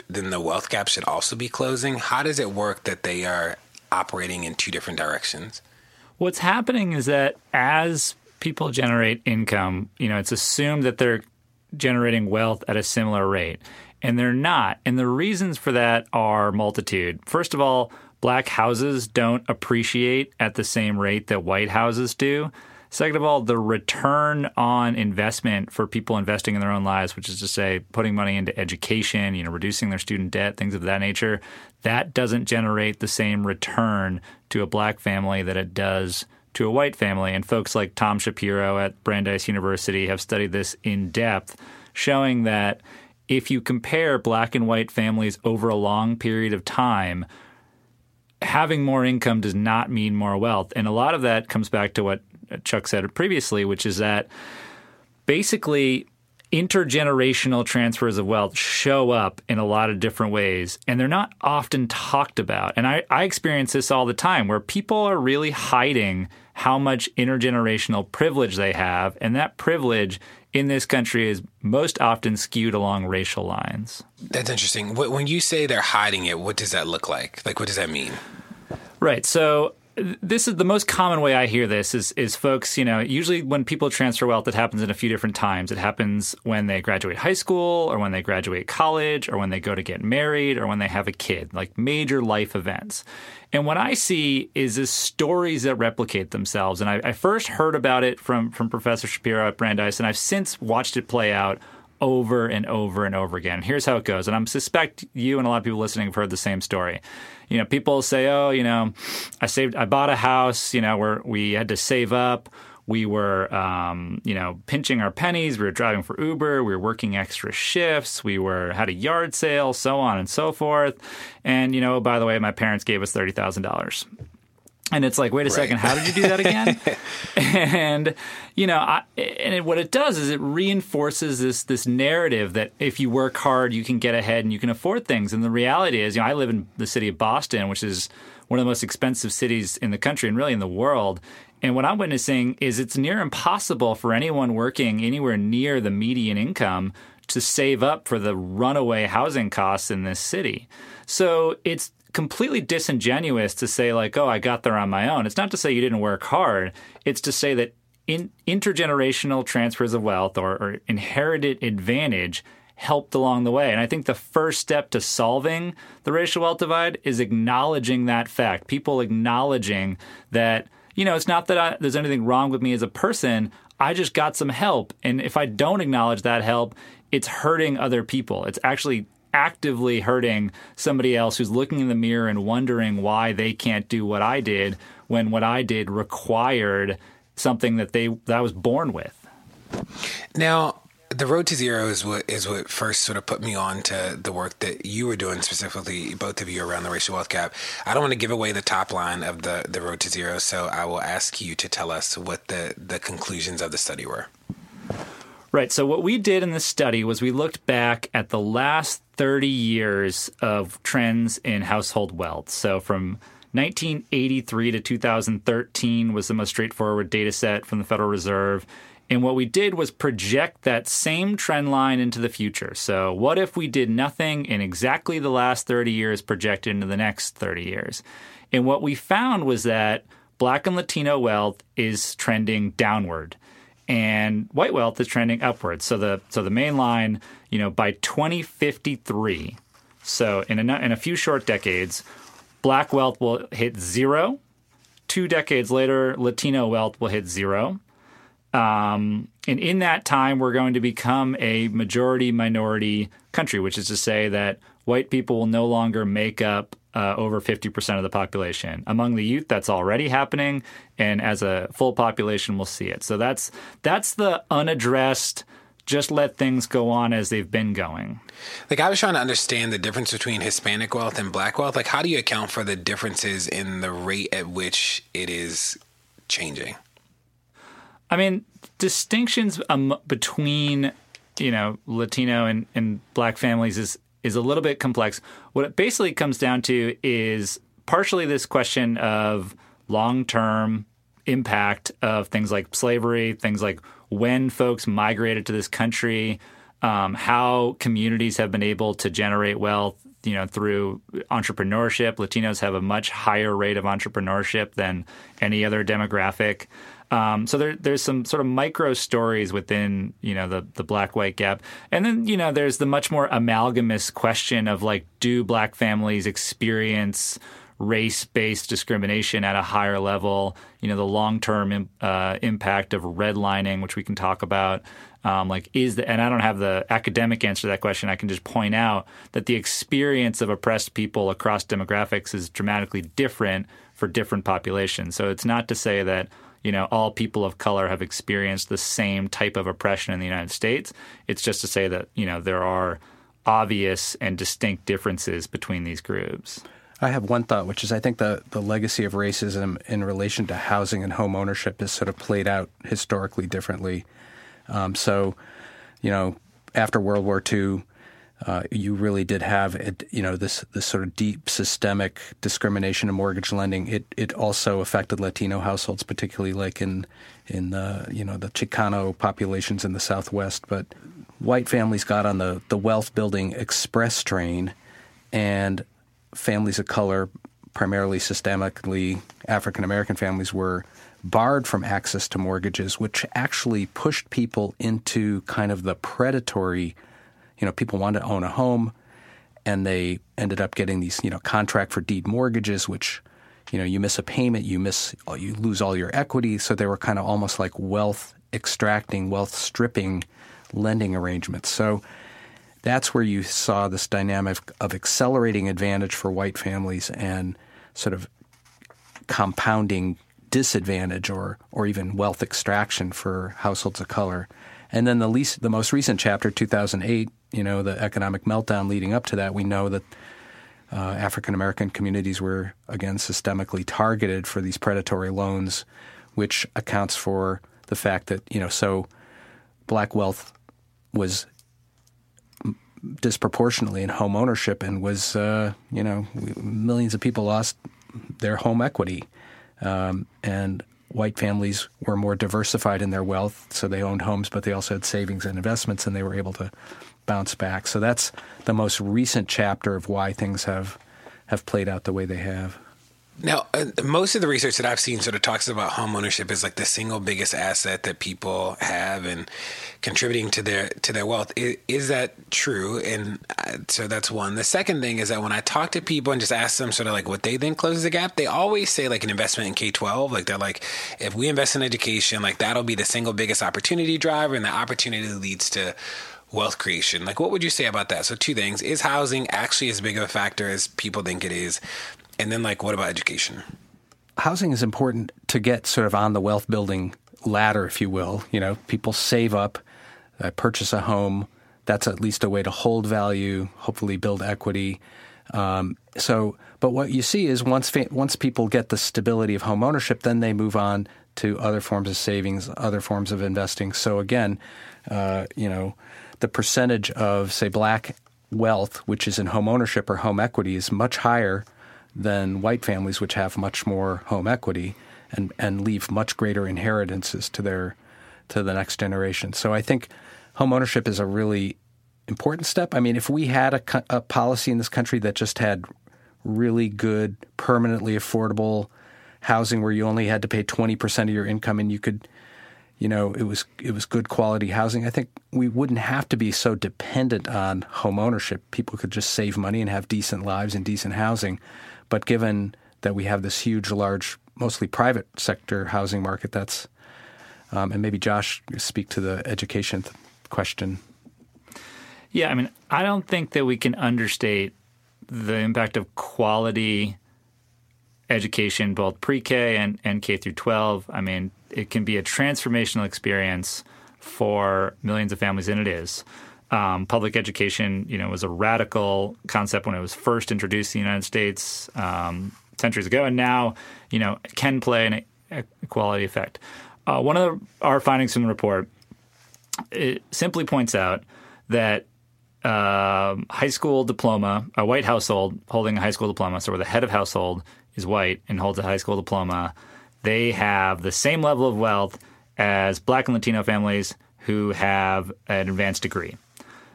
then the wealth gap should also be closing. How does it work that they are operating in two different directions? What's happening is that as people generate income, it's assumed that they're generating wealth at a similar rate, and they're not. And the reasons for that are multitude. First of all, black houses don't appreciate at the same rate that white houses do. Second of all, the return on investment for people investing in their own lives, which is to say putting money into education, reducing their student debt, things of that nature, that doesn't generate the same return to a black family that it does to a white family. And folks like Tom Shapiro at Brandeis University have studied this in depth, showing that if you compare black and white families over a long period of time, having more income does not mean more wealth. And a lot of that comes back to what Chuck said previously, which is that basically intergenerational transfers of wealth show up in a lot of different ways, and they're not often talked about. And I experience this all the time, where people are really hiding how much intergenerational privilege they have, and that privilege in this country is most often skewed along racial lines. That's interesting. When you say they're hiding it, what does that look like? Like, what does that mean? Right. So this is the most common way I hear this is folks, usually when people transfer wealth, it happens in a few different times. It happens when they graduate high school, or when they graduate college, or when they go to get married, or when they have a kid, like major life events. And what I see is stories that replicate themselves. And I first heard about it from Professor Shapiro at Brandeis, and I've since watched it play out over and over and over again. Here's how it goes. And I suspect you and a lot of people listening have heard the same story. People say, I bought a house, where we had to save up. We were, pinching our pennies. We were driving for Uber. We were working extra shifts. We had a yard sale, so on and so forth. And, by the way, my parents gave us $30,000. And it's like, wait a second, how did you do that again? And, what it does is it reinforces this narrative that if you work hard, you can get ahead and you can afford things. And the reality is, I live in the city of Boston, which is one of the most expensive cities in the country and really in the world. And what I'm witnessing is it's near impossible for anyone working anywhere near the median income to save up for the runaway housing costs in this city. So it's completely disingenuous to say like, oh, I got there on my own. It's not to say you didn't work hard. It's to say that intergenerational transfers of wealth or inherited advantage helped along the way. And I think the first step to solving the racial wealth divide is acknowledging that fact. People acknowledging that, it's not that there's anything wrong with me as a person. I just got some help. And if I don't acknowledge that help, it's hurting other people. It's actually actively hurting somebody else who's looking in the mirror and wondering why they can't do what I did when what I did required something that I was born with. Now, the Road to Zero is what first sort of put me on to the work that you were doing, specifically both of you, around the racial wealth gap. I don't want to give away the top line of the Road to Zero, so I will ask you to tell us what the conclusions of the study were. Right. So what we did in the study was we looked back at the last 30 years of trends in household wealth. So from 1983 to 2013 was the most straightforward data set from the Federal Reserve. And what we did was project that same trend line into the future. So what if we did nothing in exactly the last 30 years projected into the next 30 years? And what we found was that Black and Latino wealth is trending downward, and white wealth is trending upwards. So the main line, by 2053, so in a few short decades, Black wealth will hit zero. 2 decades later, Latino wealth will hit zero. And in that time, we're going to become a majority-minority country, which is to say that white people will no longer make up over 50% of the population. Among the youth, that's already happening, and as a full population, we'll see it. So that's the unaddressed, just let things go on as they've been going. Like, I was trying to understand the difference between Hispanic wealth and Black wealth. Like, how do you account for the differences in the rate at which it is changing? I mean, distinctions between, Latino and Black families is a little bit complex. What it basically comes down to is partially this question of long-term impact of things like slavery, things like when folks migrated to this country, how communities have been able to generate wealth, through entrepreneurship. Latinos have a much higher rate of entrepreneurship than any other demographic. So there's some sort of micro stories within, the black-white gap. And then, there's the much more amalgamous question of do black families experience race-based discrimination at a higher level? The long-term impact of redlining, which we can talk about. And I don't have the academic answer to that question. I can just point out that the experience of oppressed people across demographics is dramatically different for different populations. So it's not to say that, all people of color have experienced the same type of oppression in the United States. It's just to say that, there are obvious and distinct differences between these groups. I have one thought, which is I think the legacy of racism in relation to housing and home ownership is sort of played out historically differently. After World War II, you really did have this sort of deep systemic discrimination in mortgage lending. It also affected Latino households, particularly in the the Chicano populations in the Southwest. But white families got on the wealth building express train, and families of color, primarily systemically African American families, were barred from access to mortgages, which actually pushed people into kind of the predatory. People wanted to own a home, and they ended up getting these, contract for deed mortgages, which, you miss a payment, you lose all your equity. So they were kind of almost like wealth extracting, wealth stripping lending arrangements. So that's where you saw this dynamic of accelerating advantage for white families and sort of compounding disadvantage or even wealth extraction for households of color. And then the most recent chapter, 2008, the economic meltdown leading up to that, we know that African-American communities were, again, systemically targeted for these predatory loans, which accounts for the fact that, so black wealth was disproportionately in home ownership and was, millions of people lost their home equity. And white families were more diversified in their wealth, so they owned homes, but they also had savings and investments, and they were able to bounce back. So that's the most recent chapter of why things have played out the way they have. Now, most of the research that I've seen sort of talks about home ownership as the single biggest asset that people have and contributing to their wealth. Is that true? And so that's one. The second thing is that when I talk to people and just ask them sort of what they think closes the gap, they always say an investment in K-12. They're if we invest in education, that'll be the single biggest opportunity driver, and the opportunity leads to wealth creation. What would you say about that? So two things. Is housing actually as big of a factor as people think it is? And then, what about education? Housing is important to get sort of on the wealth building ladder, if you will. People save up, purchase a home. That's at least a way to hold value, hopefully build equity. But what you see is once people get the stability of home ownership, then they move on to other forms of savings, other forms of investing. So again, the percentage of, say, black wealth, which is in home ownership or home equity, is much higher than white families, which have much more home equity and leave much greater inheritances to the next generation. So I think home ownership is a really important step. I mean, if we had a policy in this country that just had really good, permanently affordable housing where you only had to pay 20% of your income and you could, it was good quality housing, I think we wouldn't have to be so dependent on home ownership. People could just save money and have decent lives and decent housing. But given that we have this huge, large, mostly private sector housing market, that's and maybe Josh speak to the education question. Yeah, I mean, I don't think that we can understate the impact of quality education, both pre-K and K through 12. I mean, it can be a transformational experience for millions of families, and it is. Public education, was a radical concept when it was first introduced in the United States centuries ago, and now, can play an equality effect. One of our findings from the report, it simply points out that high school diploma, a white household holding a high school diploma, so where the head of household is white and holds a high school diploma, they have the same level of wealth as Black and Latino families who have an advanced degree.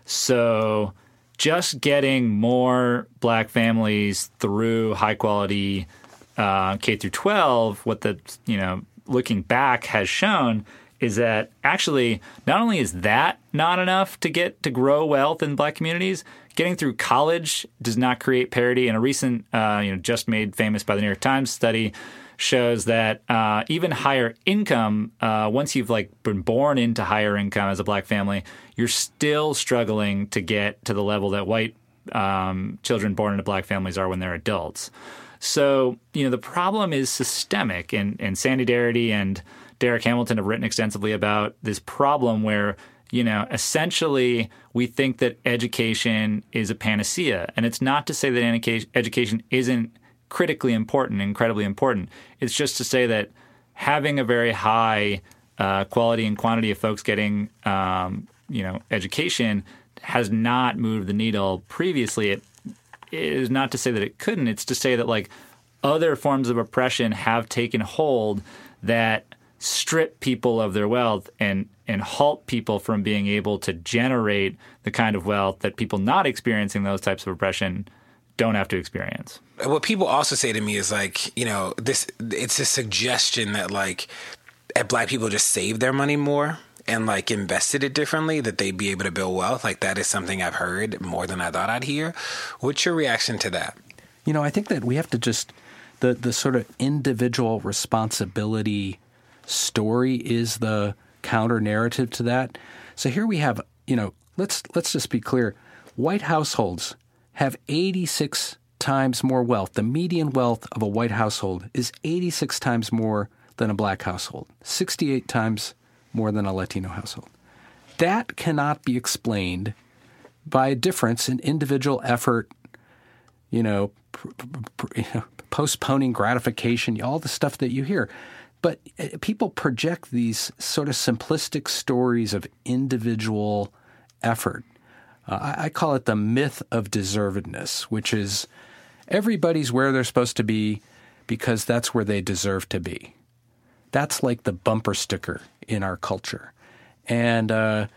So just getting more black families through high quality K through 12, what the, looking back has shown is that actually not only is that not enough to grow wealth in black communities, getting through college does not create parity. And a recent, just made famous by the New York Times study shows that even higher income, once you've been born into higher income as a black family, you're still struggling to get to the level that white children born into black families are when they're adults. So, the problem is systemic, and Sandy Darity and Derek Hamilton have written extensively about this problem where, essentially we think that education is a panacea. And it's not to say that education isn't critically important, incredibly important. It's just to say that having a very high quality and quantity of folks getting, education has not moved the needle previously. It is not to say that it couldn't. It's to say that other forms of oppression have taken hold that strip people of their wealth and halt people from being able to generate the kind of wealth that people not experiencing those types of oppression don't have to experience. What people also say to me is it's a suggestion that black people just save their money more and invested it differently, that they'd be able to build wealth. That is something I've heard more than I thought I'd hear. What's your reaction to that? I think that we have to just the sort of individual responsibility story is the counter narrative to that. So here we have, let's just be clear. White households have 86 times more wealth. The median wealth of a white household is 86 times more than a black household, 68 times more than a Latino household. That cannot be explained by a difference in individual effort, postponing gratification, all the stuff that you hear. But people project these sort of simplistic stories of individual effort. I call it the myth of deservedness, which is everybody's where they're supposed to be because that's where they deserve to be. That's like the bumper sticker in our culture. And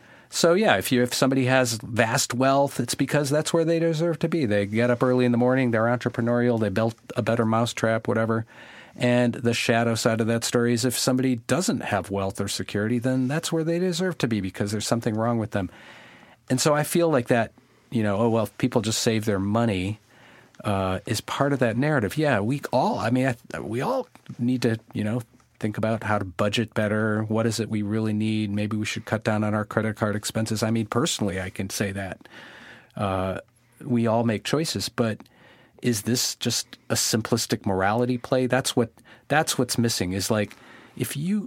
if somebody has vast wealth, it's because that's where they deserve to be. They get up early in the morning, they're entrepreneurial, they built a better mousetrap, whatever. And the shadow side of that story is if somebody doesn't have wealth or security, then that's where they deserve to be because there's something wrong with them. And so I feel like that, people just save their money is part of that narrative. Yeah, we all need to, think about how to budget better. What is it we really need? Maybe we should cut down on our credit card expenses. I mean, personally, I can say that. We all make choices, but is this just a simplistic morality play? That's what's missing is if your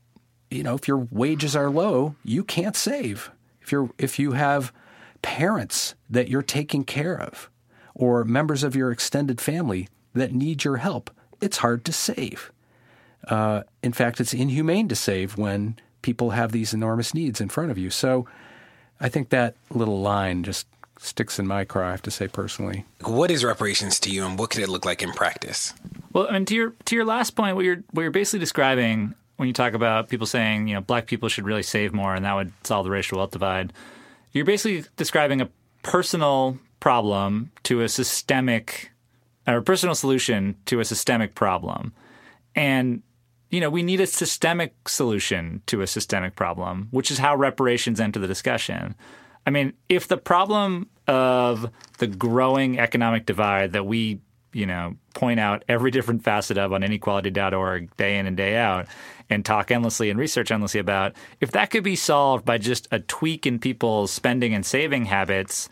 wages are low, you can't save. If you have parents that you're taking care of or members of your extended family that need your help, it's hard to save. In fact, it's inhumane to save when people have these enormous needs in front of you. So I think that little line just sticks in my craw, I have to say personally. What is reparations to you, and what could it look like in practice? Well, I mean, to your last point, what you're basically describing when you talk about people saying, black people should really save more and that would solve the racial wealth divide, you're basically describing a personal problem to a systemic, or a personal solution to a systemic problem. And, we need a systemic solution to a systemic problem, which is how reparations enter the discussion. I mean, if the problem of the growing economic divide that we, point out every different facet of on inequality.org day in and day out and talk endlessly and research endlessly about, if that could be solved by just a tweak in people's spending and saving habits,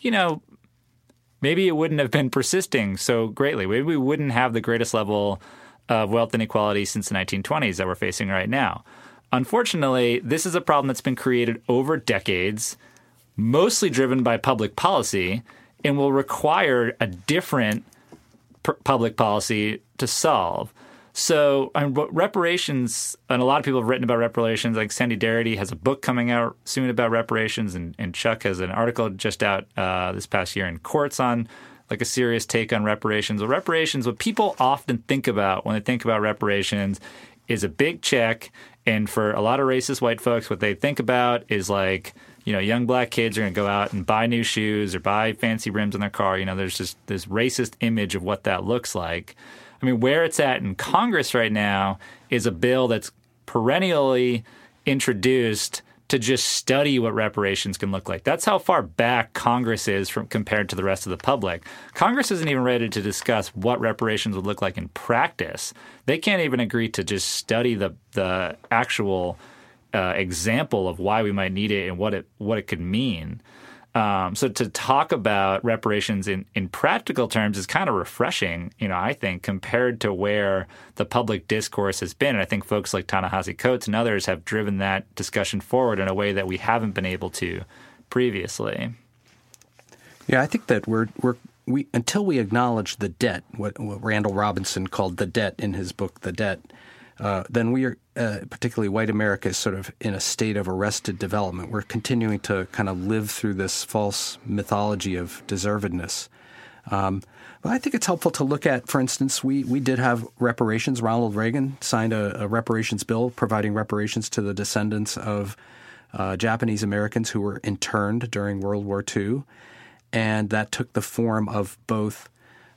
maybe it wouldn't have been persisting so greatly. Maybe we wouldn't have the greatest level of wealth inequality since the 1920s that we're facing right now. Unfortunately, this is a problem that's been created over decades, mostly driven by public policy, and will require a different public policy to solve. So reparations, and a lot of people have written about reparations, like Sandy Darity has a book coming out soon about reparations, and Chuck has an article just out this past year in Quartz on a serious take on reparations. Well, reparations, what people often think about when they think about reparations is a big check, and for a lot of racist white folks, what they think about is young black kids are going to go out and buy new shoes or buy fancy rims on their car. There's just this racist image of what that looks like. I mean, where it's at in Congress right now is a bill that's perennially introduced to just study what reparations can look like. That's how far back Congress is compared to the rest of the public. Congress isn't even ready to discuss what reparations would look like in practice. They can't even agree to just study the actual example of why we might need it and what it could mean. So to talk about reparations in practical terms is kind of refreshing, I think, compared to where the public discourse has been. And I think folks like Ta-Nehisi Coates and others have driven that discussion forward in a way that we haven't been able to previously. Yeah, I think that we until we acknowledge the debt, what Randall Robinson called the debt in his book, The Debt, then we are, particularly white America, is sort of in a state of arrested development. We're continuing to kind of live through this false mythology of deservedness. But I think it's helpful to look at, for instance, we did have reparations. Ronald Reagan signed a reparations bill providing reparations to the descendants of Japanese Americans who were interned during World War II. And that took the form of both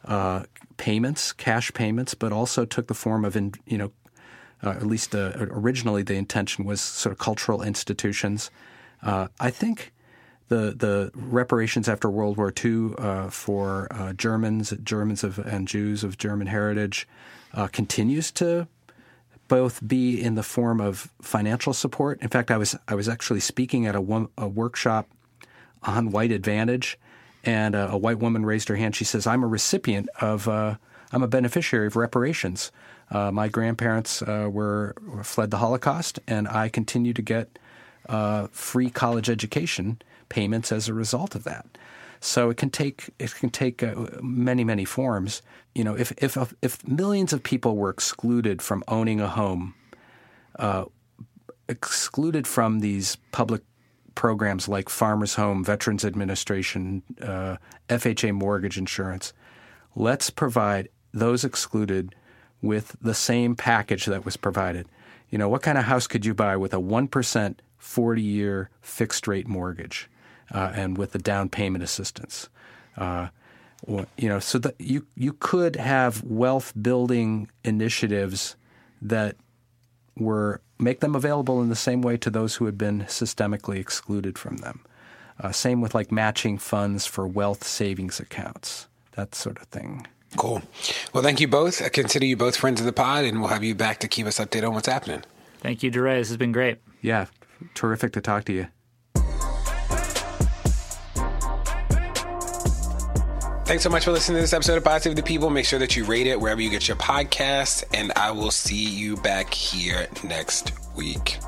payments, cash payments, but also took the form of, at least originally the intention was sort of cultural institutions. I think the reparations after World War II for Germans and Jews of German heritage continues to both be in the form of financial support. In fact, I was actually speaking at a workshop on white advantage, and a white woman raised her hand. She says, "I'm a recipient of I'm a beneficiary of reparations. My grandparents fled the Holocaust, and I continue to get free college education payments as a result of that." So it can take many, many forms. If millions of people were excluded from owning a home, excluded from these public programs like Farmers Home, Veterans Administration, FHA mortgage insurance, let's provide those excluded with the same package that was provided. What kind of house could you buy with a 1% 40-year fixed-rate mortgage and with the down payment assistance? So that you could have wealth-building initiatives that make them available in the same way to those who had been systemically excluded from them. Same with like matching funds for wealth savings accounts, that sort of thing. Cool. Well, thank you both. I consider you both friends of the pod, and we'll have you back to keep us updated on what's happening. Thank you, DeRay. This has been great. Yeah, terrific to talk to you. Thanks so much for listening to this episode of Positive the People. Make sure that you rate it wherever you get your podcasts, and I will see you back here next week.